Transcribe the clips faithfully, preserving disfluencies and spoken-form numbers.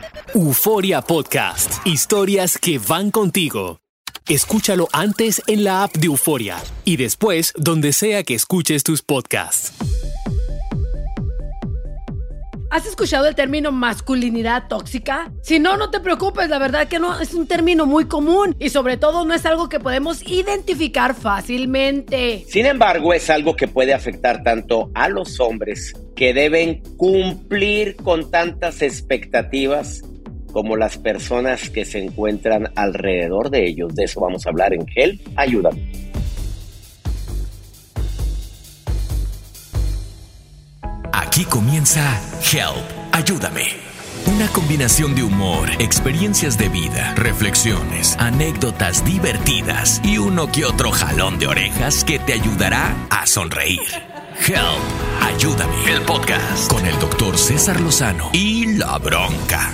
Euforia Podcast. Historias que van contigo. Escúchalo antes en la app de Euforia y después donde sea que escuches tus podcasts. ¿Has escuchado el término masculinidad tóxica? Si no, no te preocupes, la verdad que no es un término muy común y sobre todo no es algo que podemos identificar fácilmente. Sin embargo, es algo que puede afectar tanto a los hombres que deben cumplir con tantas expectativas como las personas que se encuentran alrededor de ellos. De eso vamos a hablar en Help, Ayúdame. Aquí comienza Help, Ayúdame. Una combinación de humor, experiencias de vida, reflexiones, anécdotas divertidas y uno que otro jalón de orejas que te ayudará a sonreír. Help, Ayúdame, el podcast con el doctor César Lozano y La Bronca.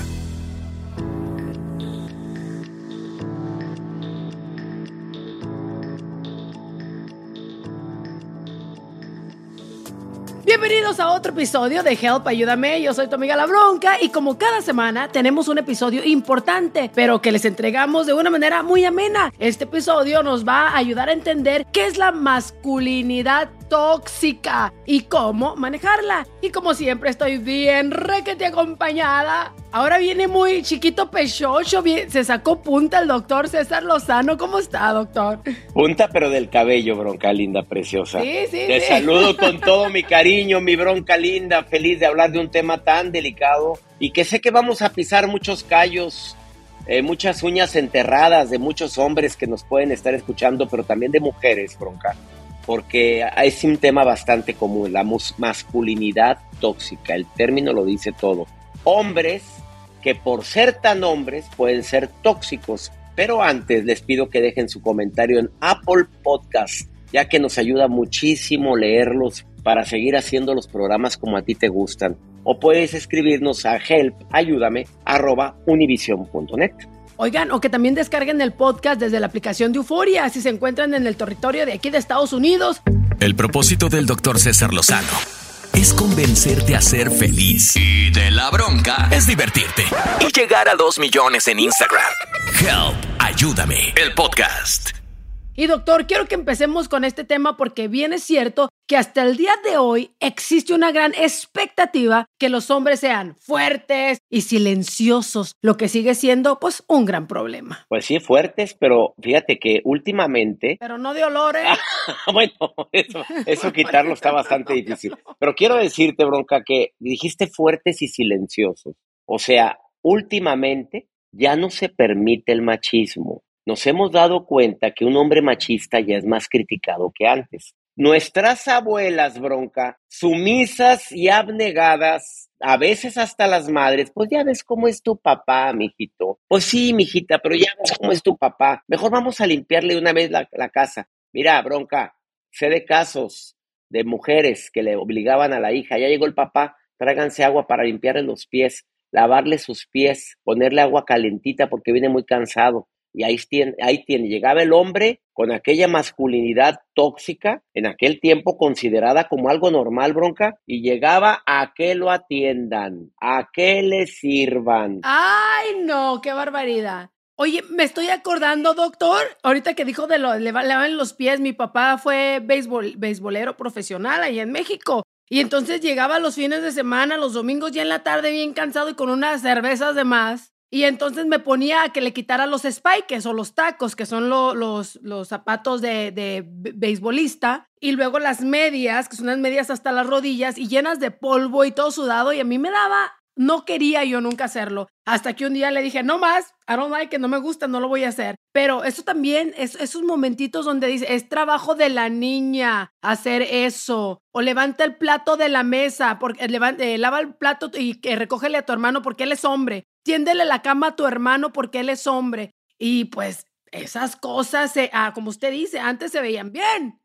Bienvenidos a otro episodio de Help, Ayúdame. Yo soy tu amiga La Bronca y como cada semana tenemos un episodio importante, pero que les entregamos de una manera muy amena. Este episodio nos va a ayudar a entender qué es la masculinidad tóxica y cómo manejarla. Y como siempre estoy bien requete acompañada. Ahora viene muy chiquito pechocho, bien, se sacó punta el doctor César Lozano. ¿Cómo está, doctor? Punta pero del cabello, Bronca linda, preciosa. Sí, sí, Te sí. saludo con todo mi cariño, mi Bronca linda, feliz de hablar de un tema tan delicado y que sé que vamos a pisar muchos callos, eh, muchas uñas enterradas de muchos hombres que nos pueden estar escuchando, pero también de mujeres, Bronca, porque es un tema bastante común, la mus- masculinidad tóxica, el término lo dice todo. Hombres que por ser tan hombres pueden ser tóxicos, pero antes les pido que dejen su comentario en Apple Podcast, ya que nos ayuda muchísimo leerlos para seguir haciendo los programas como a ti te gustan. O puedes escribirnos a help, ayúdame, arroba univision punto net. Oigan, o que también descarguen el podcast desde la aplicación de Euforia si se encuentran en el territorio de aquí de Estados Unidos. El propósito del doctor César Lozano es convencerte a ser feliz. Y de La Bronca es divertirte y llegar a dos millones en Instagram. Help, Ayúdame, el podcast. Y doctor, quiero que empecemos con este tema porque bien es cierto que hasta el día de hoy existe una gran expectativa que los hombres sean fuertes y silenciosos, lo que sigue siendo pues un gran problema. Pues sí, fuertes, pero fíjate que últimamente... Pero no de olor, ¿eh? Bueno, eso, eso quitarlo está bastante difícil. Pero quiero decirte, Bronca, que dijiste fuertes y silenciosos. O sea, últimamente ya no se permite el machismo. Nos hemos dado cuenta que un hombre machista ya es más criticado que antes. Nuestras abuelas, Bronca, sumisas y abnegadas, a veces hasta las madres, pues ya ves cómo es tu papá, mijito. Pues sí, mijita, pero ya ves cómo es tu papá. Mejor vamos a limpiarle una vez la, la casa. Mira, Bronca, sé de casos de mujeres que le obligaban a la hija, ya llegó el papá, tráiganse agua para limpiarle los pies, lavarle sus pies, ponerle agua calentita porque viene muy cansado. Y ahí tiene, ahí tiene, llegaba el hombre con aquella masculinidad tóxica, en aquel tiempo considerada como algo normal, Bronca, y llegaba a que lo atiendan, a que le sirvan. ¡Ay, no! ¡Qué barbaridad! Oye, me estoy acordando, doctor, ahorita que dijo de lo, le lavan los pies, mi papá fue béisbol, beisbolero profesional allá en México. Y entonces llegaba los fines de semana, los domingos ya en la tarde bien cansado y con unas cervezas de más. Y entonces me ponía a que le quitara los spikes o los tacos, que son lo, los, los zapatos de, de beisbolista, y luego las medias, que son unas medias hasta las rodillas y llenas de polvo y todo sudado, y a mí me daba, no quería yo nunca hacerlo, hasta que un día le dije, no más, I don't like it, no me gusta, no lo voy a hacer. Pero eso también, es, esos momentitos donde dice, es trabajo de la niña hacer eso, o levanta el plato de la mesa, porque, levanta, eh, lava el plato y eh, recógele a tu hermano porque él es hombre. Tiéndele la cama a tu hermano porque él es hombre. Y pues esas cosas, eh, ah, como usted dice, antes se veían bien.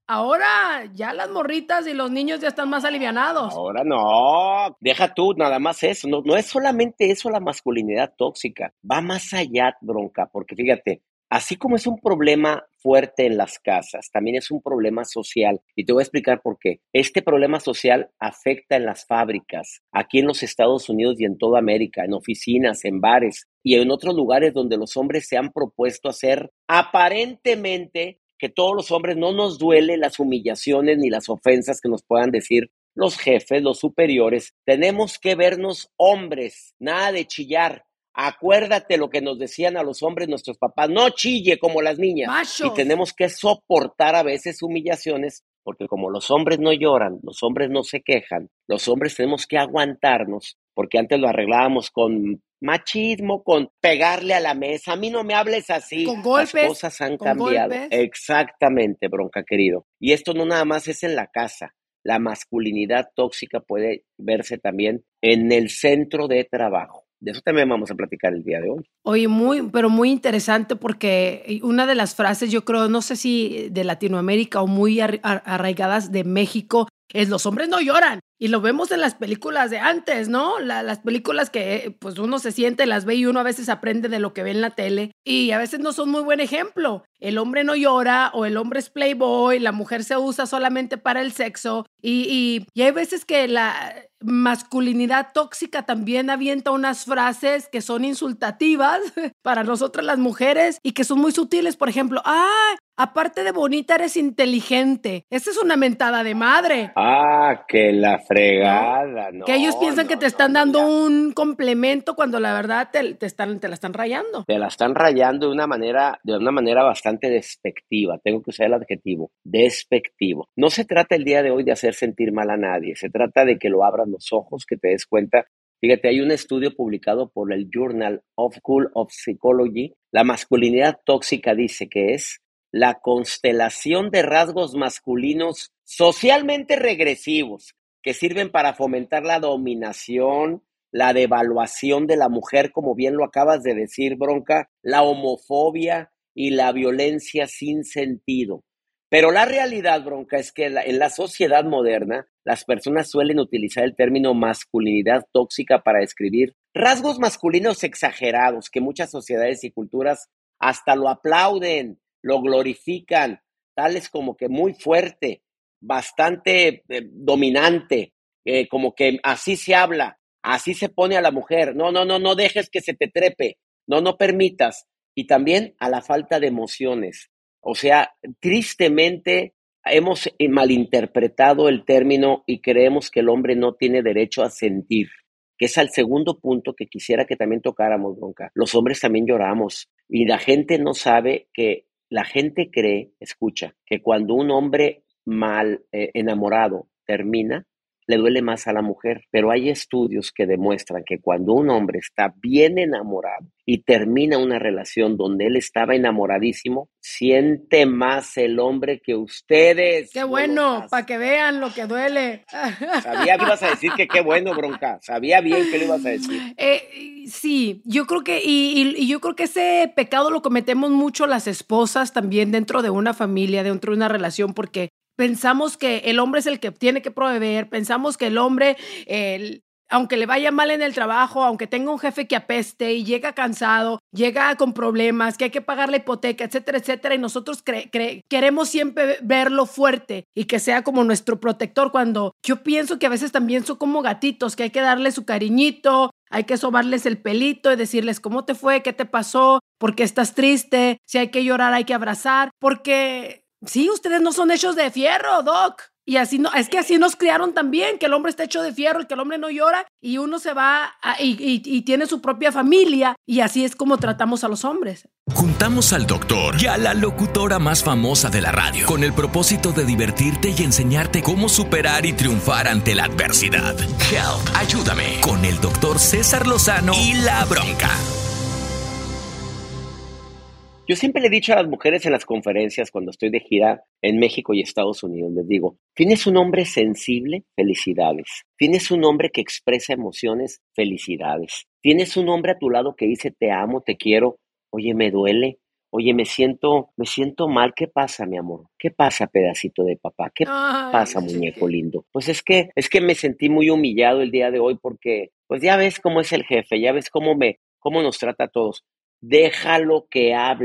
Ahora ya las morritas y los niños ya están más alivianados. Ahora no, deja tú nada más eso. No, no es solamente eso la masculinidad tóxica. Va más allá, Bronca, porque fíjate, así como es un problema fuerte en las casas, también es un problema social. Y te voy a explicar por qué. Este problema social afecta en las fábricas, aquí en los Estados Unidos y en toda América, en oficinas, en bares y en otros lugares donde los hombres se han propuesto hacer aparentemente que todos los hombres no nos duele las humillaciones ni las ofensas que nos puedan decir los jefes, los superiores. Tenemos que vernos hombres, nada de chillar. Acuérdate lo que nos decían a los hombres nuestros papás, no chille como las niñas. Machos. Y tenemos que soportar a veces humillaciones, porque como los hombres no lloran, los hombres no se quejan, los hombres tenemos que aguantarnos, porque antes lo arreglábamos con machismo, con pegarle a la mesa, a mí no me hables así. Con golpes. Las cosas han con cambiado. golpes. Exactamente, Bronca querido. Y esto no nada más es en la casa. La masculinidad tóxica puede verse también en el centro de trabajo. De eso también vamos a platicar el día de hoy. Oye, muy, pero muy interesante porque una de las frases, yo creo, no sé si de Latinoamérica o muy ar- ar- arraigadas de México, es los hombres no lloran. Y lo vemos en las películas de antes, ¿no? La, las películas que pues uno se siente, las ve y uno a veces aprende de lo que ve en la tele y a veces no son muy buen ejemplo. El hombre no llora o el hombre es playboy, la mujer se usa solamente para el sexo y, y, y hay veces que la masculinidad tóxica también avienta unas frases que son insultativas para nosotras las mujeres y que son muy sutiles. Por ejemplo, ¡ah! Aparte de bonita, eres inteligente. Esa es una mentada de madre. Ah, que la fregada, ¿no? Que ellos piensan no, que te no, están no, dando ya. un complemento cuando la verdad te, te, están, te la están rayando. Te la están rayando de una manera, de una manera bastante despectiva. Tengo que usar el adjetivo, despectivo. No se trata el día de hoy de hacer sentir mal a nadie. Se trata de que lo abras los ojos, que te des cuenta. Fíjate, hay un estudio publicado por el Journal of School of Psychology. La masculinidad tóxica dice que es la constelación de rasgos masculinos socialmente regresivos que sirven para fomentar la dominación, la devaluación de la mujer, como bien lo acabas de decir, Bronca, la homofobia y la violencia sin sentido. Pero la realidad, Bronca, es que en la sociedad moderna las personas suelen utilizar el término masculinidad tóxica para describir rasgos masculinos exagerados que muchas sociedades y culturas hasta lo aplauden, lo glorifican, tales como que muy fuerte, bastante eh, dominante, eh, como que así se habla, así se pone a la mujer, no, no, no, no dejes que se te trepe, no, no permitas, y también a la falta de emociones. O sea, tristemente hemos malinterpretado el término y creemos que el hombre no tiene derecho a sentir, que es el segundo punto que quisiera que también tocáramos, Bronca. Los hombres también lloramos y la gente no sabe que, la gente cree, escucha, que cuando un hombre mal eh, enamorado termina, le duele más a la mujer, pero hay estudios que demuestran que cuando un hombre está bien enamorado y termina una relación donde él estaba enamoradísimo, siente más el hombre que ustedes. ¡Qué bueno! Para que vean lo que duele. Sabía que ibas a decir que qué bueno, Bronca. Sabía bien que lo ibas a decir. Eh, sí, yo creo que, y, y, y yo creo que ese pecado lo cometemos mucho las esposas también dentro de una familia, dentro de una relación, porque pensamos que el hombre es el que tiene que proveer, pensamos que el hombre, el, aunque le vaya mal en el trabajo, aunque tenga un jefe que apeste y llega cansado, llega con problemas, que hay que pagar la hipoteca, etcétera, etcétera, y nosotros cre- cre- queremos siempre verlo fuerte y que sea como nuestro protector, cuando yo pienso que a veces también son como gatitos, que hay que darle su cariñito, hay que sobarles el pelito y decirles cómo te fue, qué te pasó, por qué estás triste, si hay que llorar hay que abrazar, porque sí, ustedes no son hechos de fierro, Doc. Y así no, es que así nos criaron también, que el hombre está hecho de fierro, que el hombre no llora y uno se va a, y, y, y tiene su propia familia y así es como tratamos a los hombres. Juntamos al doctor y a la locutora más famosa de la radio con el propósito de divertirte y enseñarte cómo superar y triunfar ante la adversidad. Help, ayúdame, con el doctor César Lozano y La Bronca. Yo siempre le he dicho a las mujeres en las conferencias cuando estoy de gira en México y Estados Unidos, les digo, ¿tienes un hombre sensible? Felicidades. ¿Tienes un hombre que expresa emociones? Felicidades. ¿Tienes un hombre a tu lado que dice te amo, te quiero? Oye, me duele. Oye, me siento, me siento mal. ¿Qué pasa, mi amor? ¿Qué pasa, pedacito de papá? ¿Qué Ay, pasa, muñeco lindo? Pues es que, es que me sentí muy humillado el día de hoy porque, pues ya ves cómo es el jefe, ya ves cómo me, cómo nos trata a todos. Déjalo que hable,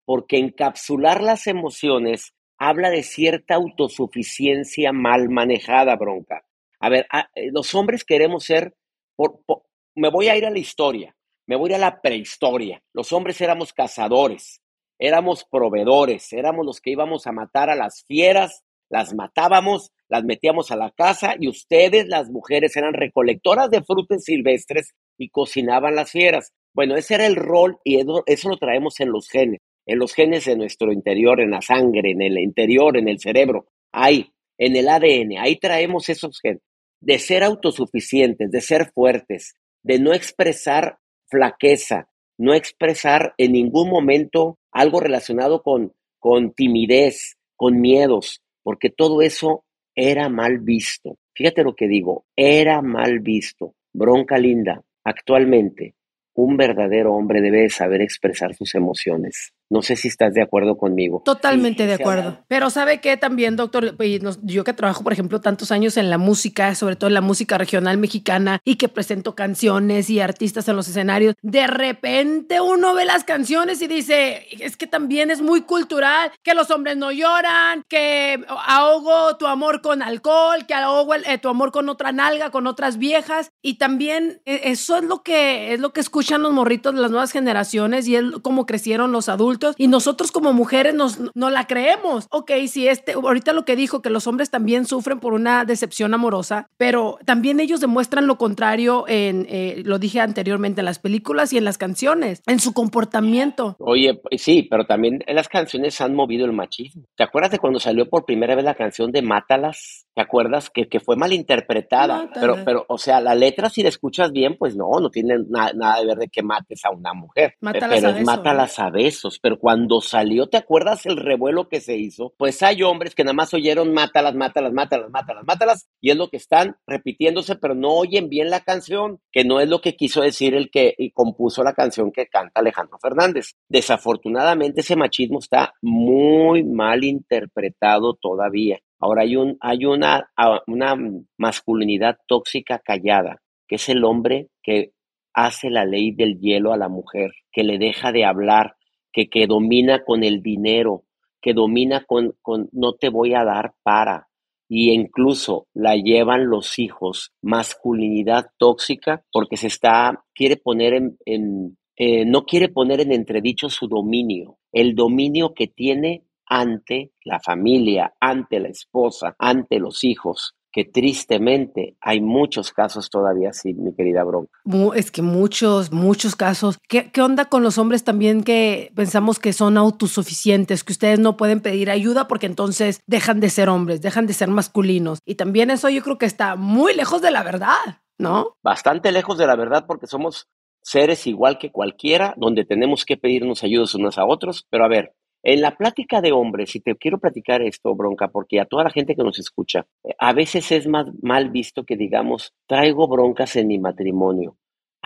porque encapsular las emociones habla de cierta autosuficiencia mal manejada, Bronca. A ver, a, eh, los hombres queremos ser, por, por, me voy a ir a la historia, me voy a ir a la prehistoria. Los hombres éramos cazadores, éramos proveedores, éramos los que íbamos a matar a las fieras, las matábamos, las metíamos a la casa y ustedes, las mujeres, eran recolectoras de frutas silvestres y cocinaban las fieras. Bueno, ese era el rol y eso lo traemos en los genes, en los genes de nuestro interior, en la sangre, en el interior, en el cerebro, ahí, en el A D N, ahí traemos esos genes, de ser autosuficientes, de ser fuertes, de no expresar flaqueza, no expresar en ningún momento algo relacionado con, con timidez, con miedos, porque todo eso era mal visto. Fíjate lo que digo, era mal visto. Bronca linda, actualmente un verdadero hombre debe saber expresar sus emociones. No sé si estás de acuerdo conmigo. Totalmente Sí, de se acuerdo. habla- Pero ¿sabe qué también, doctor? Y nos- Yo que trabajo, por ejemplo, tantos años en la música, sobre todo en la música regional mexicana, y que presento canciones y artistas en los escenarios, de repente uno ve las canciones y dice, es que también es muy cultural, que los hombres no lloran, que ahogo tu amor con alcohol, que ahogo el- eh, tu amor con otra nalga, con otras viejas, y también eh, eso es lo que es lo que escuchan los morritos de las nuevas generaciones y es como crecieron los adultos. Y nosotros como mujeres nos, no la creemos. Ok, si este, ahorita lo que dijo, que los hombres también sufren por una decepción amorosa, pero también ellos demuestran lo contrario en, eh, lo dije anteriormente, en las películas y en las canciones, en su comportamiento. Oye, pues sí, pero también las canciones han movido el machismo. ¿Te acuerdas de cuando salió por primera vez la canción de Mátalas? ¿Te acuerdas? Que, que fue malinterpretada. Mátalas. Pero, pero, o sea, la letra, si la escuchas bien, pues no, no tiene na- nada de ver de que mates a una mujer. Mátalas pero a es besos, mátalas a besos. Pero cuando salió, ¿te acuerdas el revuelo que se hizo? Pues hay hombres que nada más oyeron mátalas, mátalas, mátalas, mátalas, mátalas, y es lo que están repitiéndose, pero no oyen bien la canción, que no es lo que quiso decir el que y compuso la canción que canta Alejandro Fernández. Desafortunadamente ese machismo está muy mal interpretado todavía. Ahora hay, un, hay una, una masculinidad tóxica callada, que es el hombre que hace la ley del hielo a la mujer, que le deja de hablar, que, que domina con el dinero, que domina con, con no te voy a dar para, y incluso la llevan los hijos, masculinidad tóxica, porque se está, quiere poner en, en eh, no quiere poner en entredicho su dominio, el dominio que tiene ante la familia, ante la esposa, ante los hijos, que tristemente hay muchos casos todavía así, mi querida Bronca. Es que muchos, muchos casos. ¿Qué, ¿Qué onda con los hombres también que pensamos que son autosuficientes, que ustedes no pueden pedir ayuda porque entonces dejan de ser hombres, dejan de ser masculinos? Y también eso yo creo que está muy lejos de la verdad, ¿no? Bastante lejos de la verdad porque somos seres igual que cualquiera, donde tenemos que pedirnos ayudas unos a otros. Pero a ver, en la plática de hombres, y te quiero platicar esto, Bronca, porque a toda la gente que nos escucha, a veces es más mal visto que digamos, traigo broncas en mi matrimonio.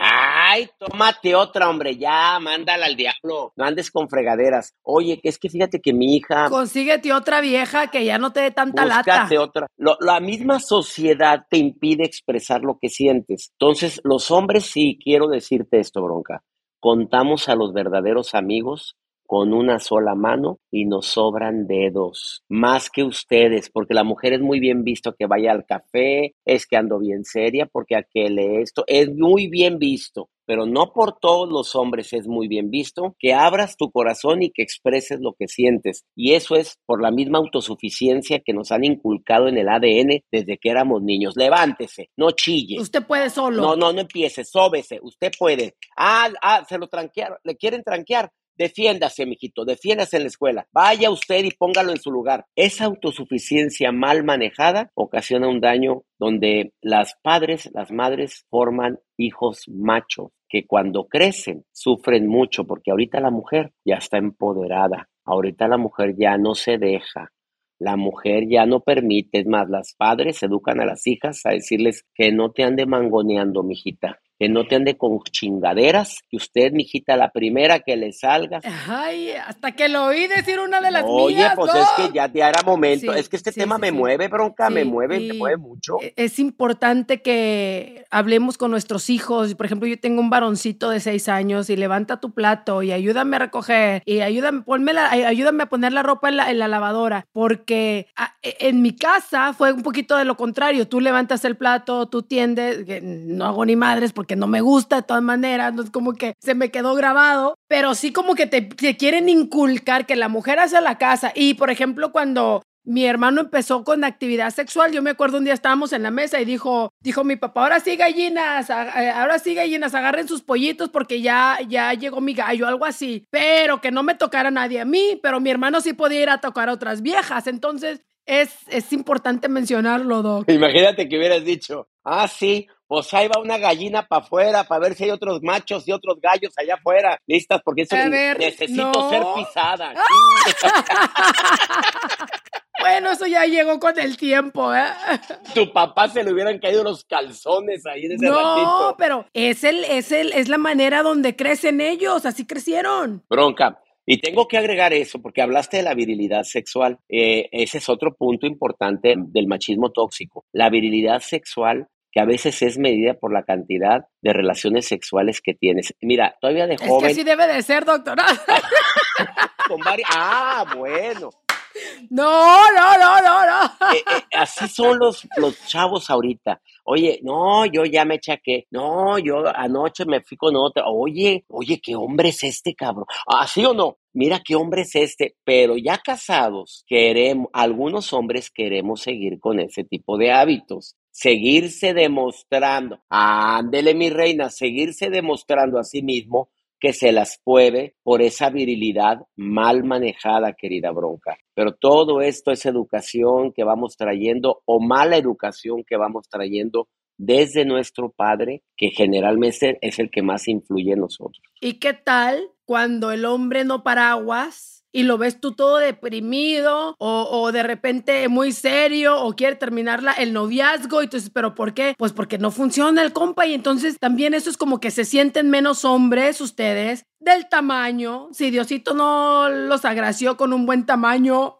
Ay, tómate otra, hombre, ya, mándala al diablo, no andes con fregaderas. Oye, que es que fíjate que mi hija... Consíguete otra vieja que ya no te dé tanta Búscate lata. otra. Lo, la misma sociedad te impide expresar lo que sientes. Entonces, los hombres, sí, quiero decirte esto, Bronca, contamos a los verdaderos amigos con una sola mano y nos sobran dedos, más que ustedes, porque la mujer es muy bien visto que vaya al café, es que ando bien seria, porque aquel esto, es muy bien visto, pero no por todos los hombres es muy bien visto que abras tu corazón y que expreses lo que sientes, y eso es por la misma autosuficiencia que nos han inculcado en el A D N desde que éramos niños. Levántese, no chille. Usted puede solo. No, no, no empiece, sóbese, usted puede. Ah, ah, se lo tranquearon, le quieren tranquear. Defiéndase, mijito, defiéndase en la escuela. Vaya usted y póngalo en su lugar. Esa autosuficiencia mal manejada ocasiona un daño donde las padres, las madres forman hijos machos que cuando crecen sufren mucho porque ahorita la mujer ya está empoderada. Ahorita la mujer ya no se deja. La mujer ya no permite, es más, las padres educan a las hijas a decirles que no te ande mangoneando, mijita, que no te ande con chingaderas, que usted, mijita, la primera que le salga. Ay, hasta que lo oí decir una de las Oye, mías, pues ¿no? es que ya, ya era momento. Sí, Es que este sí, tema sí, me sí. mueve, Bronca, me Sí, mueve, me y mueve mucho. es importante que hablemos con nuestros hijos. Por ejemplo, yo tengo un varoncito de seis años y levanta tu plato y ayúdame a recoger y ayúdame, ponme la, ayúdame a poner la ropa en la, en la lavadora, porque a, en mi casa fue un poquito de lo contrario. Tú levantas el plato, tú tiendes, que no hago ni madres porque no me gusta de todas maneras, no es como que se me quedó grabado, pero sí como que te, te quieren inculcar que la mujer hace la casa. Y por ejemplo, cuando mi hermano empezó con actividad sexual, yo me acuerdo un día estábamos en la mesa y dijo, dijo mi papá, ahora sí gallinas, ahora sí gallinas, agarren sus pollitos porque ya, ya llegó mi gallo, algo así, pero que no me tocara nadie a mí, pero mi hermano sí podía ir a tocar a otras viejas, entonces es, es importante mencionarlo, Doc. Imagínate que hubieras dicho, ah, sí, pues ahí va una gallina para afuera para ver si hay otros machos y otros gallos allá afuera, listas, porque eso A ver, necesito no. ser pisada. Bueno, eso ya llegó con el tiempo, ¿eh? Tu papá se le hubieran caído los calzones ahí en ese no, ratito. No, pero es, el, es, el, es la manera donde crecen ellos, así crecieron. Bronca. Y tengo que agregar eso, porque hablaste de la virilidad sexual. Eh, ese es otro punto importante del machismo tóxico. La virilidad sexual, que a veces es medida por la cantidad de relaciones sexuales que tienes. Mira, todavía de joven... Es que así debe de ser, doctora. Con varias... Ah, bueno. No, no, no, no, no. Eh, eh, así son los, los chavos ahorita. Oye, no, yo ya me chaqué. No, yo anoche me fui con otra. Oye, oye, ¿qué hombre es este, cabrón? ¿Así o no? Mira qué hombre es este. Pero ya casados, queremos, algunos hombres queremos seguir con ese tipo de hábitos. Seguirse demostrando. Ándele, mi reina, seguirse demostrando a sí mismo que se las puede por esa virilidad mal manejada, querida Bronca. Pero todo esto es educación que vamos trayendo o mala educación que vamos trayendo desde nuestro padre, que generalmente es el que más influye en nosotros. ¿Y qué tal cuando el hombre no paraguas y lo ves tú todo deprimido o, o de repente muy serio o quiere terminar la, el noviazgo? Y entonces, ¿pero por qué? Pues porque no funciona el compa y entonces también eso es como que se sienten menos hombres ustedes del tamaño. Si Diosito no los agració con un buen tamaño.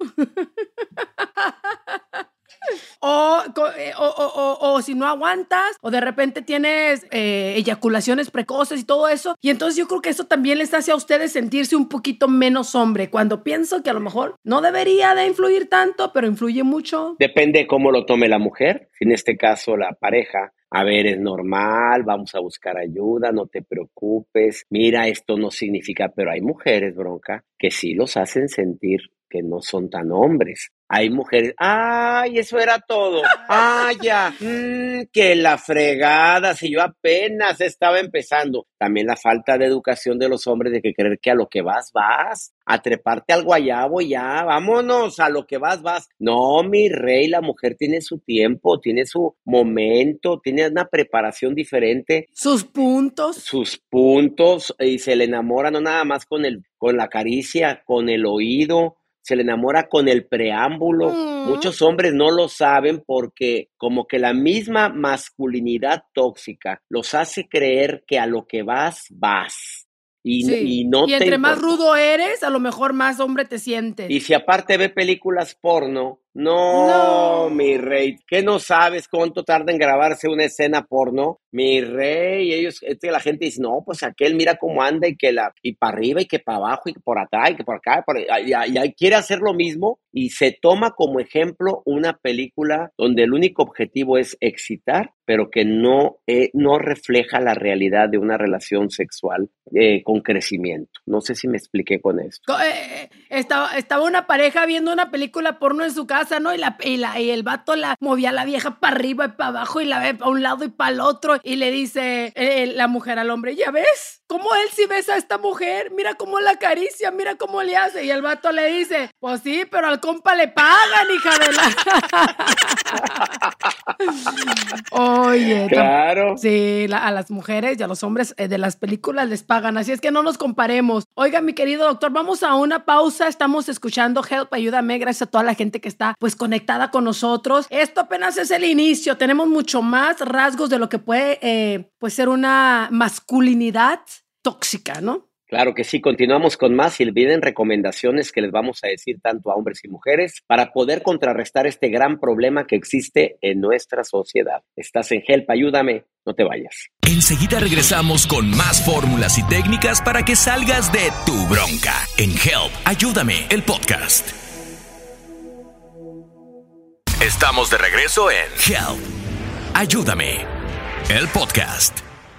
O, o, o, o, o si no aguantas, o de repente tienes eh, eyaculaciones precoces y todo eso. Y entonces yo creo que eso también les hace a ustedes sentirse un poquito menos hombre, cuando pienso que a lo mejor no debería de influir tanto, pero influye mucho. Depende cómo lo tome la mujer, en este caso la pareja. A ver, es normal, vamos a buscar ayuda, no te preocupes. Mira, esto no significa, pero hay mujeres, Bronca, que sí los hacen sentir que no son tan hombres. Hay mujeres, ¡ay, eso era todo! ¡Ay, ya! Mmm, que la fregada, si yo apenas estaba empezando. También la falta de educación de los hombres de que creer que a lo que vas, vas. A treparte al guayabo y ya, vámonos, a lo que vas, vas. No, mi rey, la mujer tiene su tiempo, tiene su momento, tiene una preparación diferente. Sus puntos. Sus puntos, y se le enamora no nada más con, el, con la caricia, con el oído. Se le enamora con el preámbulo. Mm. Muchos hombres no lo saben porque como que la misma masculinidad tóxica los hace creer que a lo que vas, vas. Y, sí. y, no y entre te más rudo eres, a lo mejor más hombre te sientes. Y si aparte ve películas porno, no, no, mi rey, ¿qué no sabes cuánto tarda en grabarse una escena porno? Mi rey, ellos, este, la gente dice, no, pues aquel mira cómo anda y que la, y para arriba y que para abajo y que por atrás y que por acá, y, por, y, y, y quiere hacer lo mismo y se toma como ejemplo una película donde el único objetivo es excitar, pero que no, eh, no refleja la realidad de una relación sexual eh, con crecimiento. No sé si me expliqué con esto. Eh, estaba, estaba una pareja viendo una película porno en su casa, ¿no? Y, la, y, la, y el vato la movía a la vieja para arriba y para abajo y la ve para un lado y para el otro y le dice eh, la mujer al hombre, ¿ya ves? ¿Cómo él sí besa a esta mujer? Mira cómo la acaricia, mira cómo le hace. Y el vato le dice, pues sí, pero al compa le pagan, hija de la... Oye. Claro. Sí, la, a las mujeres y a los hombres eh, de las películas les pagan, así es que no nos comparemos. Oiga, mi querido doctor, vamos a una pausa. Estamos escuchando Help, Ayúdame, gracias a toda la gente que está está pues conectada con nosotros. Esto apenas es el inicio. Tenemos mucho más rasgos de lo que puede eh, pues ser una masculinidad tóxica, ¿no? Claro que sí, continuamos con más y olviden recomendaciones que les vamos a decir tanto a hombres y mujeres para poder contrarrestar este gran problema que existe en nuestra sociedad. Estás en Help, ayúdame, no te vayas. Enseguida regresamos con más fórmulas y técnicas para que salgas de tu bronca en Help, ayúdame, el podcast. Estamos de regreso en Help, ayúdame, el podcast.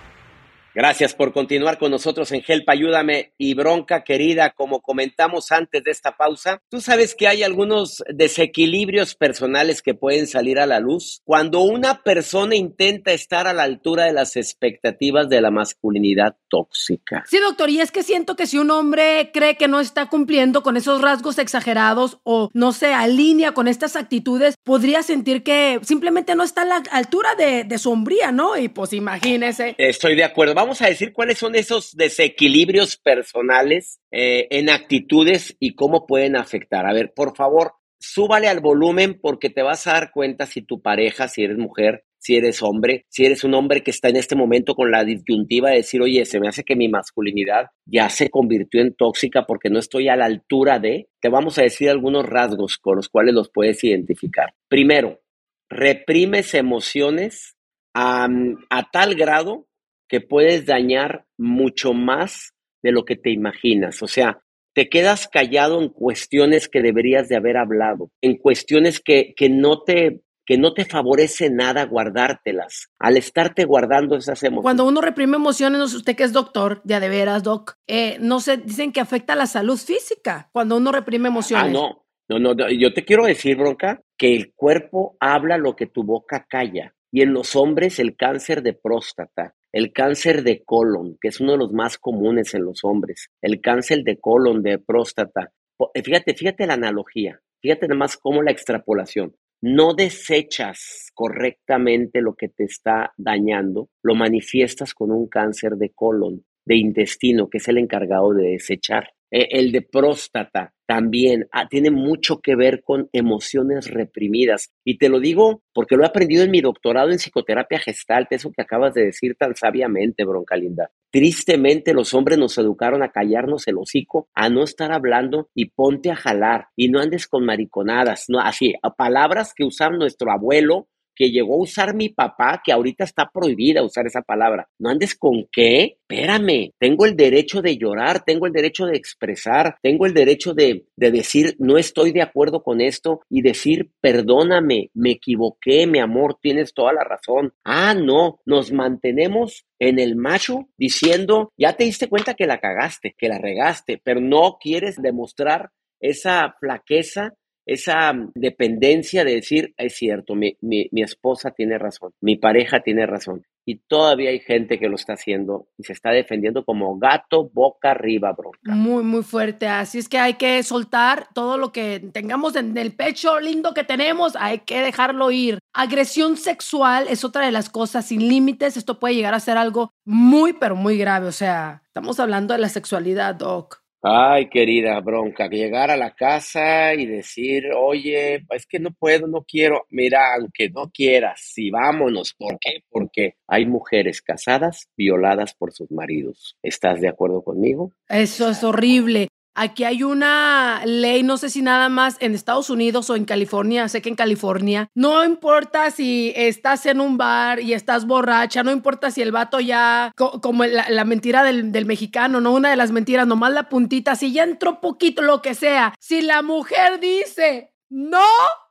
Gracias por continuar con nosotros en Help, ayúdame. Y bronca querida, como comentamos antes de esta pausa, tú sabes que hay algunos desequilibrios personales que pueden salir a la luz cuando una persona intenta estar a la altura de las expectativas de la masculinidad tóxica. Sí, doctor, y es que siento que si un hombre cree que no está cumpliendo con esos rasgos exagerados o no se alinea con estas actitudes, podría sentir que simplemente no está a la altura de, de su hombría, ¿no? Y pues imagínese. Estoy de acuerdo. Vamos a decir cuáles son esos desequilibrios personales eh, en actitudes y cómo pueden afectar. A ver, por favor, súbale al volumen porque te vas a dar cuenta si tu pareja, si eres mujer, si eres hombre, si eres un hombre que está en este momento con la disyuntiva de decir, oye, se me hace que mi masculinidad ya se convirtió en tóxica porque no estoy a la altura de, te vamos a decir algunos rasgos con los cuales los puedes identificar. Primero, reprimes emociones a, a tal grado que puedes dañar mucho más de lo que te imaginas. O sea, te quedas callado en cuestiones que deberías de haber hablado, en cuestiones que, que, no te, que no te favorece nada guardártelas. Al estarte guardando esas emociones. Cuando uno reprime emociones, no sé usted que es doctor, ya de veras, doc, eh, no sé, dicen que afecta a la salud física cuando uno reprime emociones. Ah, no. No, no, no. Yo te quiero decir, bronca, que el cuerpo habla lo que tu boca calla. Y en los hombres el cáncer de próstata, el cáncer de colon, que es uno de los más comunes en los hombres, el cáncer de colon, de próstata. Fíjate, fíjate la analogía, fíjate nada más cómo la extrapolación. No desechas correctamente lo que te está dañando, lo manifiestas con un cáncer de colon, de intestino, que es el encargado de desechar. El de próstata también ah, tiene mucho que ver con emociones reprimidas. Y te lo digo porque lo he aprendido en mi doctorado en psicoterapia gestalt, eso que acabas de decir tan sabiamente, bronca linda. Tristemente los hombres nos educaron a callarnos el hocico, a no estar hablando y ponte a jalar. Y no andes con mariconadas, no, así, a palabras que usaba nuestro abuelo, que llegó a usar mi papá, que ahorita está prohibida usar esa palabra. ¿No andes con qué? Espérame, tengo el derecho de llorar, tengo el derecho de expresar, tengo el derecho de, de decir no estoy de acuerdo con esto y decir perdóname, me equivoqué, mi amor, tienes toda la razón. Ah, no, nos mantenemos en el macho diciendo ya te diste cuenta que la cagaste, que la regaste, pero no quieres demostrar esa flaqueza, esa dependencia de decir, es cierto, mi, mi, mi esposa tiene razón, mi pareja tiene razón. Y todavía hay gente que lo está haciendo y se está defendiendo como gato boca arriba, bronca. Muy, muy fuerte. Así es que hay que soltar todo lo que tengamos en el pecho lindo que tenemos, hay que dejarlo ir. Agresión sexual es otra de las cosas sin límites. Esto puede llegar a ser algo muy, pero muy grave. O sea, estamos hablando de la sexualidad, Doc. Ay, querida bronca, llegar a la casa y decir, oye, es que no puedo, no quiero. Mira, aunque no quieras, sí, vámonos. ¿Por qué? Porque hay mujeres casadas violadas por sus maridos. ¿Estás de acuerdo conmigo? Eso es horrible. Aquí hay una ley, no sé si nada más en Estados Unidos o en California, sé que en California, no importa si estás en un bar y estás borracha, no importa si el vato ya, co- como la, la mentira del, del mexicano, no una de las mentiras, nomás la puntita, si ya entró poquito, lo que sea, si la mujer dice no,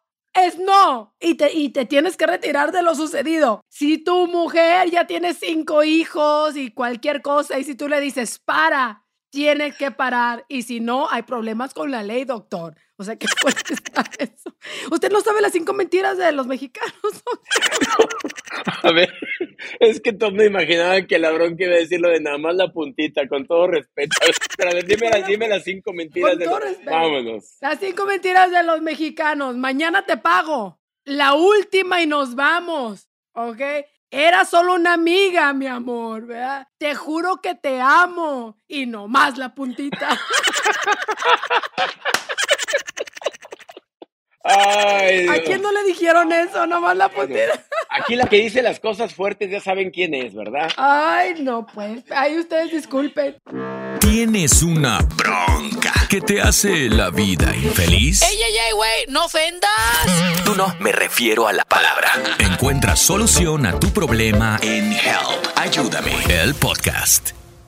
es no, y te, y te tienes que retirar de lo sucedido. Si tu mujer ya tiene cinco hijos y cualquier cosa, y si tú le dices para, tienes que parar, y si no, hay problemas con la ley, doctor. O sea, ¿qué puede estar eso? ¿Usted no sabe las cinco mentiras de los mexicanos? A ver, es que todos me imaginaban que la bronca iba a decir lo de nada más la puntita, con todo respeto. Pero a ver, dime, las, dime las cinco mentiras Con de todo los... respeto. Vámonos. Las cinco mentiras de los mexicanos. Mañana te pago. La última y nos vamos, ¿ok? Era solo una amiga, mi amor, ¿verdad? Te juro que te amo. Y no más la puntita. Ay, ¿A Dios. quién no le dijeron eso? Nomás la putera. Aquí la que dice las cosas fuertes ya saben quién es, ¿verdad? Ay, no, pues. Ay, ustedes disculpen. ¿Tienes una bronca que te hace la vida infeliz? ¡Ey, ey, ey, güey! ¡No ofendas! No, no, me refiero a la palabra. Encuentra solución a tu problema en Help, Ayúdame, el podcast.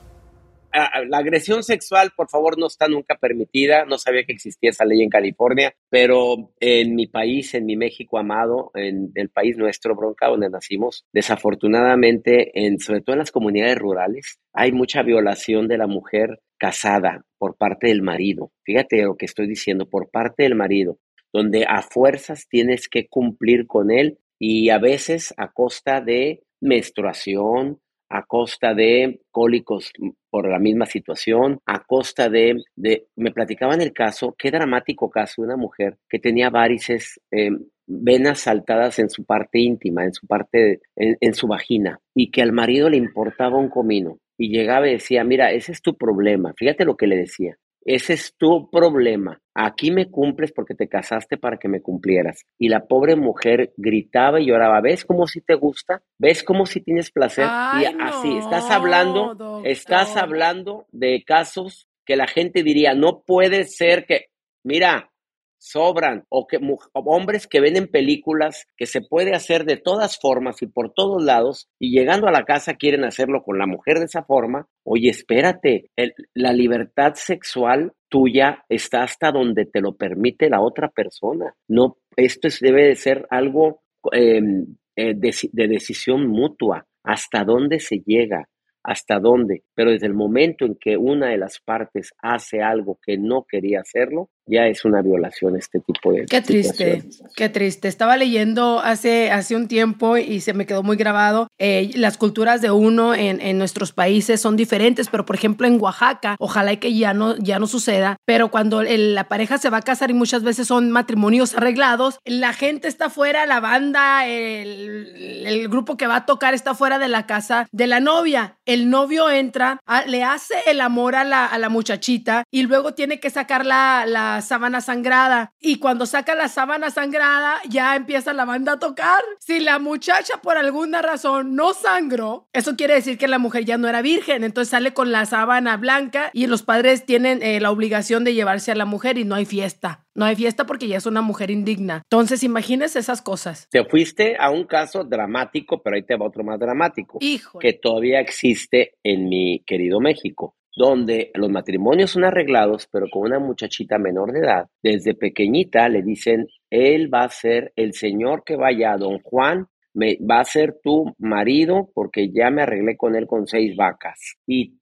La agresión sexual, por favor, no está nunca permitida. No sabía que existía esa ley en California, pero en mi país, en mi México amado, en el país nuestro, Bronca, donde nacimos, desafortunadamente, en, sobre todo en las comunidades rurales, hay mucha violación de la mujer casada por parte del marido. Fíjate lo que estoy diciendo, por parte del marido, donde a fuerzas tienes que cumplir con él y a veces a costa de menstruación, a costa de cólicos por la misma situación, a costa de, de me platicaban el caso, qué dramático caso de una mujer que tenía varices, eh, venas saltadas en su parte íntima, en su parte, en, en su vagina, y que al marido le importaba un comino, y llegaba y decía, mira, ese es tu problema, fíjate lo que le decía, ese es tu problema. Aquí me cumples porque te casaste para que me cumplieras. Y la pobre mujer gritaba y lloraba. ¿Ves cómo si te gusta? ¿Ves cómo si tienes placer? Ay, y así, no, estás hablando, doctor. estás hablando de casos que la gente diría, no puede ser que, mira, sobran, o que mu- o hombres que ven en películas que se puede hacer de todas formas y por todos lados, y llegando a la casa quieren hacerlo con la mujer de esa forma. Oye, espérate, el- la libertad sexual tuya está hasta donde te lo permite la otra persona. No, esto es- debe de ser algo eh, eh, de, de decisión mutua. ¿Hasta dónde se llega? ¿Hasta dónde? Pero desde el momento en que una de las partes hace algo que no quería hacerlo, ya es una violación este tipo de Qué triste, situaciones. qué triste. Estaba leyendo hace, hace un tiempo y se me quedó muy grabado. Eh, las culturas de uno en, en nuestros países son diferentes, pero por ejemplo en Oaxaca, ojalá y que ya no, ya no suceda, pero cuando el- la pareja se va a casar y muchas veces son matrimonios arreglados, la gente está fuera, la banda, el, el grupo que va a tocar está fuera de la casa de la novia. El novio entra, a- le hace el amor a la, a la muchachita y luego tiene que sacar la, la sábana sangrada. Y cuando saca la sábana sangrada, ya empieza la banda a tocar. Si la muchacha por alguna razón no sangró, eso quiere decir que la mujer ya no era virgen. Entonces sale con la sábana blanca y los padres tienen eh, la obligación de llevarse a la mujer y no hay fiesta. No hay fiesta porque ya es una mujer indigna. Entonces, imagínense esas cosas. Te fuiste a un caso dramático, pero ahí te va otro más dramático, Híjole. que todavía existe en mi querido México, donde los matrimonios son arreglados, pero con una muchachita menor de edad, desde pequeñita le dicen, él va a ser el señor que vaya, don Juan, me, va a ser tu marido porque ya me arreglé con él con seis vacas. Y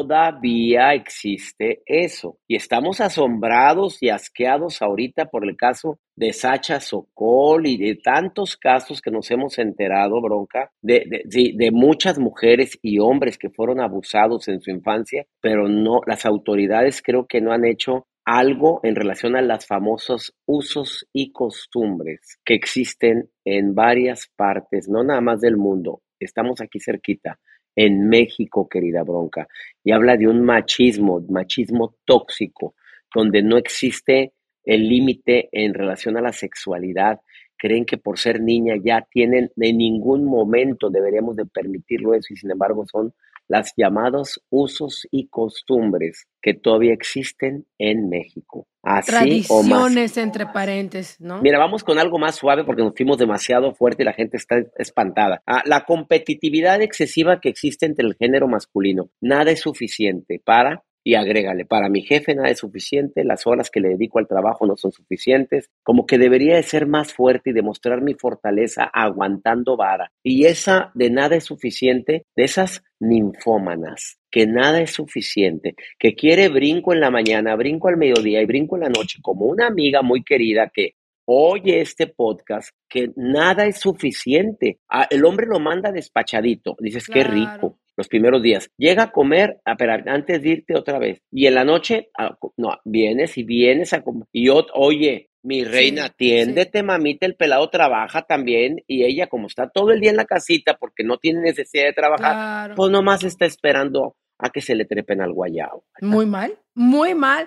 todavía existe eso. Y estamos asombrados y asqueados ahorita por el caso de Sacha Sokol y de tantos casos que nos hemos enterado, Bronca, de, de, de, de muchas mujeres y hombres que fueron abusados en su infancia, pero no, las autoridades creo que no han hecho algo en relación a los famosos usos y costumbres que existen en varias partes, no nada más del mundo, estamos aquí cerquita, en México, querida Bronca, y habla de un machismo, machismo tóxico, donde no existe el límite en relación a la sexualidad. Creen que por ser niña ya tienen, en ningún momento deberíamos de permitirlo eso, y sin embargo son las llamados usos y costumbres que todavía existen en México. Así o más. Tradiciones entre paréntesis, ¿no? Mira, vamos con algo más suave porque nos fuimos demasiado fuerte y la gente está espantada. Ah, la competitividad excesiva que existe entre el género masculino. Nada es suficiente para, y agrégale, para mi jefe nada es suficiente, las horas que le dedico al trabajo no son suficientes, como que debería de ser más fuerte y demostrar mi fortaleza aguantando vara. Y esa de nada es suficiente, de esas ninfómanas, que nada es suficiente, que quiere brinco en la mañana, brinco al mediodía y brinco en la noche, como una amiga muy querida que oye este podcast, que nada es suficiente. Ah, el hombre lo manda despachadito, dices, Claro. qué rico. Los primeros días. Llega a comer, a, pero antes de irte otra vez. Y en la noche, a, no, vienes y vienes a comer. Y yo, oye, mi reina, Sí, atiéndete, sí. mamita, el pelado trabaja también. Y ella, como está todo el día en la casita porque no tiene necesidad de trabajar, Claro. pues nomás está esperando a que se le trepen al guayabo. Muy mal, muy mal.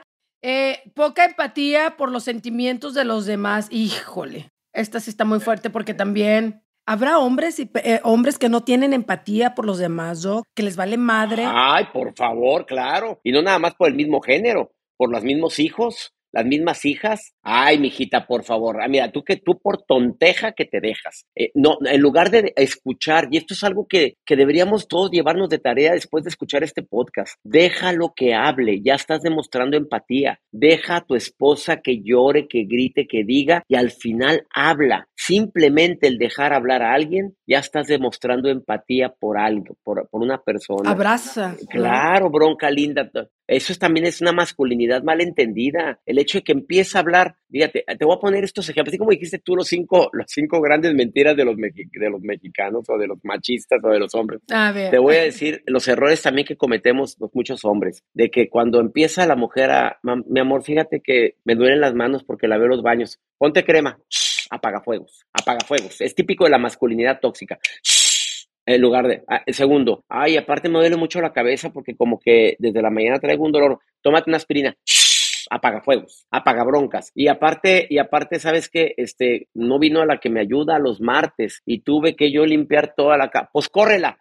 Eh, poca empatía por los sentimientos de los demás. Híjole, esta sí está muy fuerte porque también habrá hombres y eh, hombres que no tienen empatía por los demás, Doc, que les vale madre. Ay, por favor, claro. Y no nada más por el mismo género, por los mismos hijos, las mismas hijas. Ay, mijita, por favor. Ah, mira, tú que tú por tonteja que te dejas. Eh, no, en lugar de escuchar, y esto es algo que, que deberíamos todos llevarnos de tarea después de escuchar este podcast. Déjalo que hable, ya estás demostrando empatía. Deja a tu esposa que llore, que grite, que diga, y al final habla. Simplemente el dejar hablar a alguien, ya estás demostrando empatía por algo, por, por una persona. Abraza. Claro, bronca linda. Eso es, también es una masculinidad mal entendida. El hecho de que empiece a hablar, fíjate, te voy a poner estos ejemplos, así como dijiste tú los cinco, los cinco grandes mentiras de los, mexi- de los mexicanos o de los machistas o de los hombres. A ver. Te voy a decir los errores también que cometemos los muchos hombres, de que cuando empieza la mujer a, mi amor, fíjate que me duelen las manos porque lavé los baños, ponte crema, shh, apagafuegos, apagafuegos, es típico de la masculinidad tóxica. Shh, en lugar de, ah, el segundo, ay, aparte me duele mucho la cabeza porque como que desde la mañana traigo un dolor, tómate una aspirina, shh, apagafuegos, apagabroncas, y aparte, y aparte, ¿sabes qué? Este, no vino a la que me ayuda los martes, y tuve que yo limpiar toda la casa, pues córrela.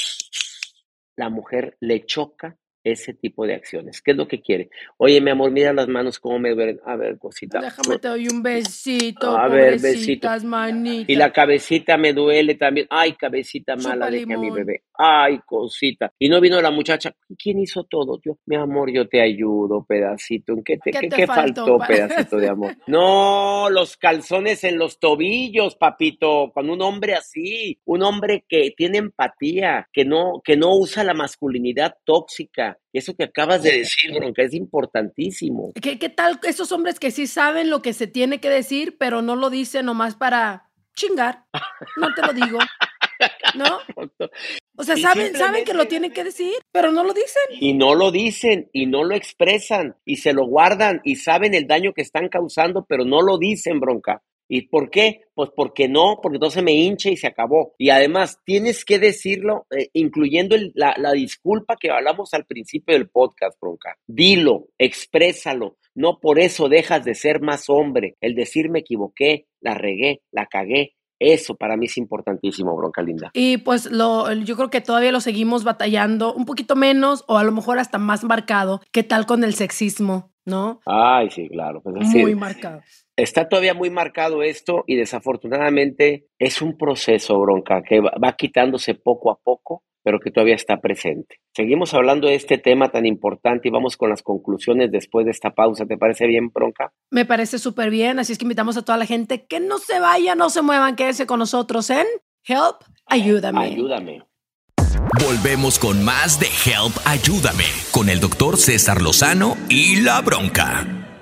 La mujer le choca ese tipo de acciones. ¿Qué es lo que quiere? Oye, mi amor, mira las manos cómo me duelen. A ver, cosita. Déjame te doy un besito, A ver, pobrecitas, besito. manita. Y la cabecita me duele también. Ay, cabecita mala, Chupa deje a mi limón. bebé. Ay, cosita. Y no vino la muchacha. ¿Quién hizo todo? Yo, mi amor, yo te ayudo, pedacito. ¿En qué te, ¿Qué qué, te qué faltó, faltó, pa- pedacito de amor? No, los calzones en los tobillos, papito. Con un hombre así, un hombre que tiene empatía, que no, que no usa la masculinidad tóxica. Eso que acabas de decir, Bronca, es importantísimo. ¿Qué, ¿Qué tal esos hombres que sí saben lo que se tiene que decir, pero no lo dicen nomás para chingar? No te lo digo, ¿no? O sea, Y saben, saben simplemente- que lo tienen que decir, pero no lo dicen. Y no lo dicen, y no lo expresan, y se lo guardan, y saben el daño que están causando, pero no lo dicen, Bronca. ¿Y por qué? Pues porque no, porque entonces me hinche y se acabó. Y además tienes que decirlo, eh, incluyendo el- la, la disculpa que hablamos al principio del podcast, Bronca. Dilo, exprésalo. No por eso dejas de ser más hombre. El decir me equivoqué, la regué, la cagué. Eso para mí es importantísimo, Bronca linda. Y pues lo, yo creo que todavía lo seguimos batallando un poquito menos o a lo mejor hasta más marcado. ¿Qué tal con el sexismo? ¿No? Ay, sí, claro. Pues así, Muy marcado. está todavía muy marcado esto y desafortunadamente es un proceso, Bronca, que va, va quitándose poco a poco, pero que todavía está presente. Seguimos hablando de este tema tan importante y vamos con las conclusiones después de esta pausa. ¿Te parece bien, Bronca? Me parece súper bien, así es que invitamos a toda la gente que no se vaya, no se muevan, quédense con nosotros en Help, Ayúdame. Ayúdame. Volvemos con más de Help, Ayúdame, con el doctor César Lozano y La Bronca.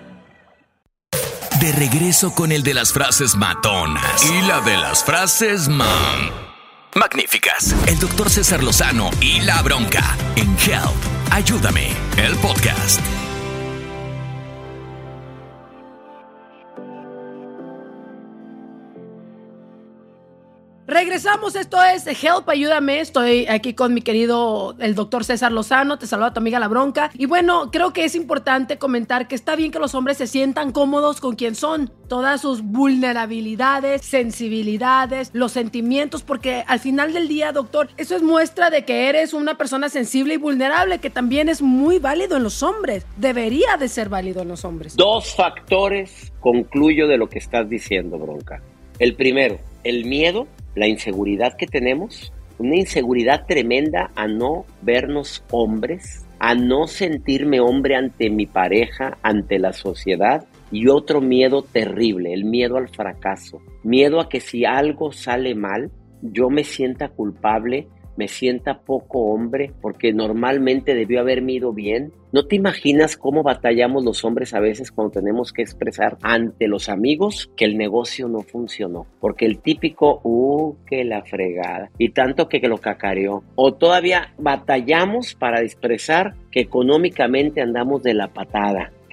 De regreso con el de las frases matonas y la de las frases mam... magníficas. El doctor César Lozano y La Bronca en Help, Ayúdame, el podcast. Regresamos, esto es Help, Ayúdame. Estoy aquí con mi querido, el doctor César Lozano. Te saluda tu amiga La Bronca. Y bueno, creo que es importante comentar que está bien que los hombres se sientan cómodos con quien son. Todas sus vulnerabilidades, sensibilidades, los sentimientos, porque al final del día, doctor, eso es muestra de que eres una persona sensible y vulnerable, que también es muy válido en los hombres. Debería de ser válido en los hombres. Dos factores concluyo de lo que estás diciendo, Bronca. El primero, el miedo, la inseguridad que tenemos, una inseguridad tremenda a no vernos hombres, a no sentirme hombre ante mi pareja, ante la sociedad, y otro miedo terrible, el miedo al fracaso, miedo a que si algo sale mal, yo me sienta culpable, me sienta poco hombre, porque normalmente debió haberme ido bien. ¿No te imaginas cómo batallamos los hombres a veces cuando tenemos que expresar ante los amigos que el negocio no funcionó? Porque el típico, uh, que la fregada, y tanto que lo cacareó. O todavía batallamos para expresar que económicamente andamos de la patada, que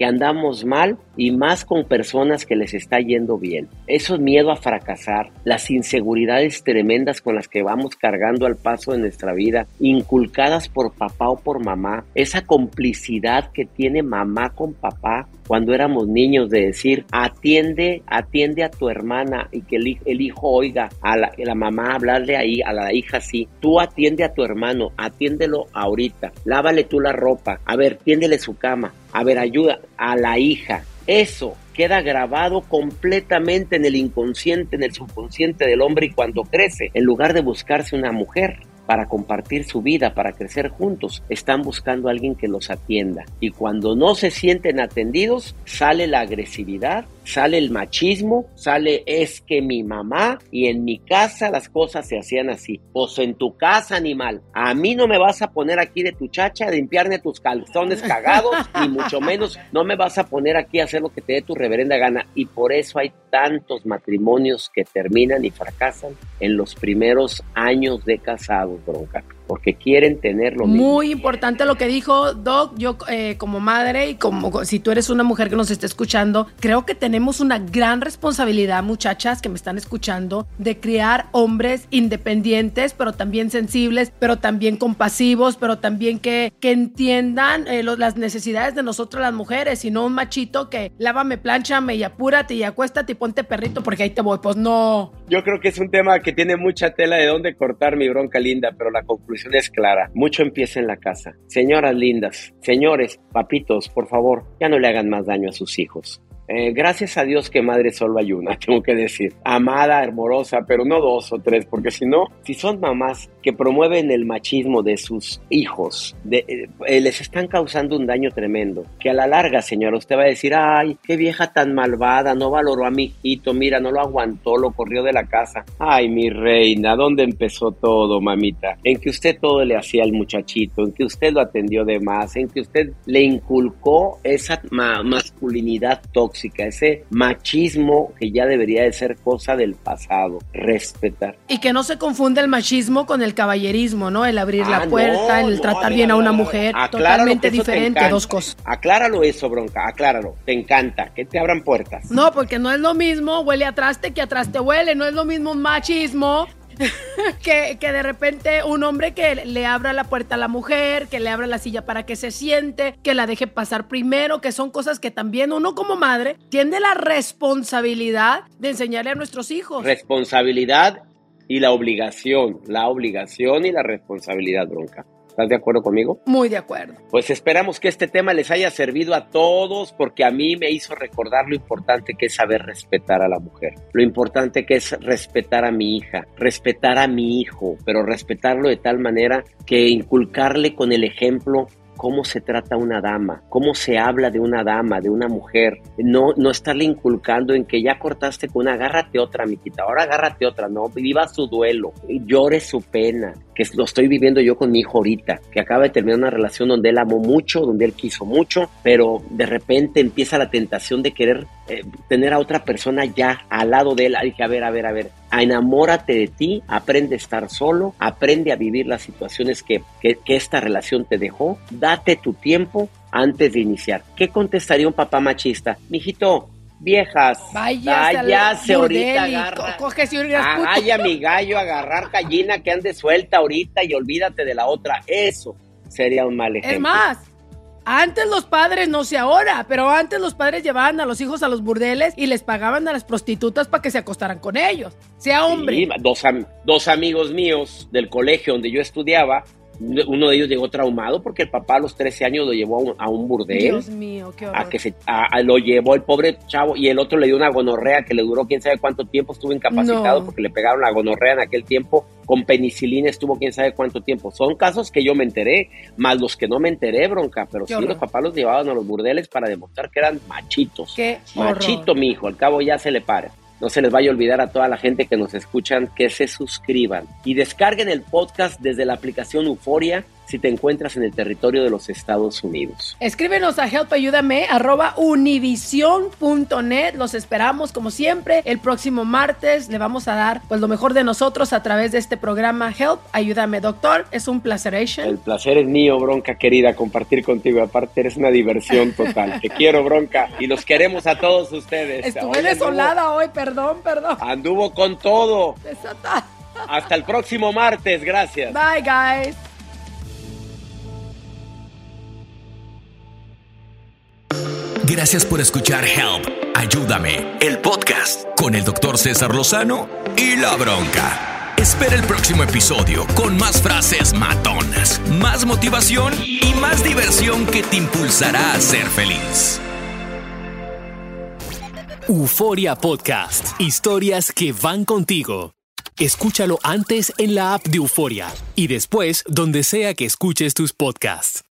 que andamos mal y más con personas que les está yendo bien. Eso es miedo a fracasar, las inseguridades tremendas con las que vamos cargando al paso de nuestra vida, inculcadas por papá o por mamá, esa complicidad que tiene mamá con papá cuando éramos niños de decir, atiende, atiende a tu hermana y que el, el hijo oiga a la, a la mamá hablarle ahí, a la hija sí, tú atiende a tu hermano, atiéndelo ahorita, lávale tú la ropa, a ver, tiéndele su cama, a ver, ayuda a la hija. Eso queda grabado completamente en el inconsciente, en el subconsciente del hombre, y cuando crece, en lugar de buscarse una mujer para compartir su vida, para crecer juntos, están buscando a alguien que los atienda. Y cuando no se sienten atendidos, sale la agresividad, sale el machismo, sale es que mi mamá y en mi casa las cosas se hacían así. Pues en tu casa, animal, a mí no me vas a poner aquí de tu chacha a limpiarme tus calzones cagados, ni mucho menos no me vas a poner aquí a hacer lo que te dé tu reverenda gana. Y por eso hay tantos matrimonios que terminan y fracasan en los primeros años de casados, Bronca, porque quieren tener lo mismo. Muy importante lo que dijo Doc. Yo eh, como madre y como si tú eres una mujer que nos está escuchando, creo que tenemos una gran responsabilidad, muchachas que me están escuchando, de criar hombres independientes, pero también sensibles, pero también compasivos, pero también que, que entiendan eh, lo, las necesidades de nosotras las mujeres, y no un machito que lávame, plánchame y apúrate y acuéstate y ponte perrito porque ahí te voy. Pues no. Yo creo que es un tema que tiene mucha tela de dónde cortar, mi Bronca linda, pero la conclusión es clara. Mucho empieza en la casa. Señoras lindas, señores, papitos, por favor, ya no le hagan más daño a sus hijos. Eh, gracias a Dios que madre solo hay una, tengo que decir. Amada, hermosa, pero no dos o tres, porque si no, si son mamás que promueven el machismo de sus hijos, de, eh, les están causando un daño tremendo, que a la larga, señora, usted va a decir, ay, qué vieja tan malvada, no valoró a mi hijito, mira, no lo aguantó, lo corrió de la casa. Ay, mi reina, ¿dónde empezó todo, mamita? En que usted todo le hacía al muchachito, en que usted lo atendió de más, en que usted le inculcó esa ma- masculinidad tóxica, ese machismo que ya debería de ser cosa del pasado. Respetar. Y que no se confunde el machismo con el caballerismo, ¿no? El abrir Ah, la puerta, no, el no, tratar no, bien no, a una no, no. mujer, Acláralo, totalmente que eso te diferente, encanta. dos cosas. Acláralo eso, Bronca, acláralo. Te encanta, que te abran puertas. No, porque no es lo mismo huele a traste que a traste huele, no es lo mismo un machismo que, que de repente un hombre que le abra la puerta a la mujer, que le abra la silla para que se siente, que la deje pasar primero, que son cosas que también uno como madre tiene la responsabilidad de enseñarle a nuestros hijos. Responsabilidad y la obligación, la obligación y la responsabilidad, Bronca. ¿Estás de acuerdo conmigo? Muy de acuerdo. Pues esperamos que este tema les haya servido a todos, porque a mí me hizo recordar lo importante que es saber respetar a la mujer, lo importante que es respetar a mi hija, respetar a mi hijo, pero respetarlo de tal manera que inculcarle con el ejemplo cómo se trata una dama, cómo se habla de una dama, de una mujer, no, no estarle inculcando en que ya cortaste con una, agárrate otra, miquita, ahora agárrate otra, no, viva su duelo, llore su pena, que lo estoy viviendo yo con mi hijo ahorita, que acaba de terminar una relación donde él amó mucho, donde él quiso mucho, pero de repente empieza la tentación de querer eh, tener a otra persona ya al lado de él. Hay que, a ver, a ver, a ver, enamórate de ti, aprende a estar solo, aprende a vivir las situaciones que, que, que esta relación te dejó, date tu tiempo antes de iniciar. ¿Qué contestaría un papá machista? Mijito, viejas, Váyase, váyase al ahorita, burdel y agarra, co- cógese un gas puto. vaya mi gallo, agarrar gallina que ande suelta ahorita y olvídate de la otra. Eso sería un mal ejemplo. Es más, antes los padres, no sé ahora, pero antes los padres llevaban a los hijos a los burdeles y les pagaban a las prostitutas para que se acostaran con ellos, sea hombre. Sí, dos, am- dos amigos míos del colegio donde yo estudiaba, uno de ellos llegó traumado porque el papá a los trece años lo llevó a un, a un burdel. Dios mío, qué horror. A que se, a, a lo llevó el pobre chavo, y el otro le dio una gonorrea que le duró quién sabe cuánto tiempo, estuvo incapacitado No. porque le pegaron la gonorrea en aquel tiempo, con penicilina estuvo quién sabe cuánto tiempo. Son casos que yo me enteré, más los que no me enteré, Bronca, pero Qué sí horror. los papás los llevaban a los burdeles para demostrar que eran machitos. Qué horror. Machito, mi hijo, al cabo ya se le para. No se les vaya a olvidar a toda la gente que nos escuchan que se suscriban y descarguen el podcast desde la aplicación Euforia. si te encuentras en el territorio de los Estados Unidos. Escríbenos a helpayúdame arroba univision punto net. Los esperamos como siempre. El próximo martes le vamos a dar pues lo mejor de nosotros a través de este programa Help, Ayúdame, doctor. Es un placeration. El placer es mío, Bronca querida, compartir contigo. Aparte eres una diversión total. Te quiero, Bronca, y los queremos a todos ustedes. Estuve hoy desolada anduvo, hoy, perdón, perdón. Anduvo con todo. Desatada. Hasta el próximo martes, gracias. Bye, guys. Gracias por escuchar Help, Ayúdame, el podcast con el doctor César Lozano y La Bronca. Espera el próximo episodio con más frases matonas, más motivación y más diversión que te impulsará a ser feliz. Euforia Podcast, historias que van contigo. Escúchalo antes en la app de Euforia y después donde sea que escuches tus podcasts.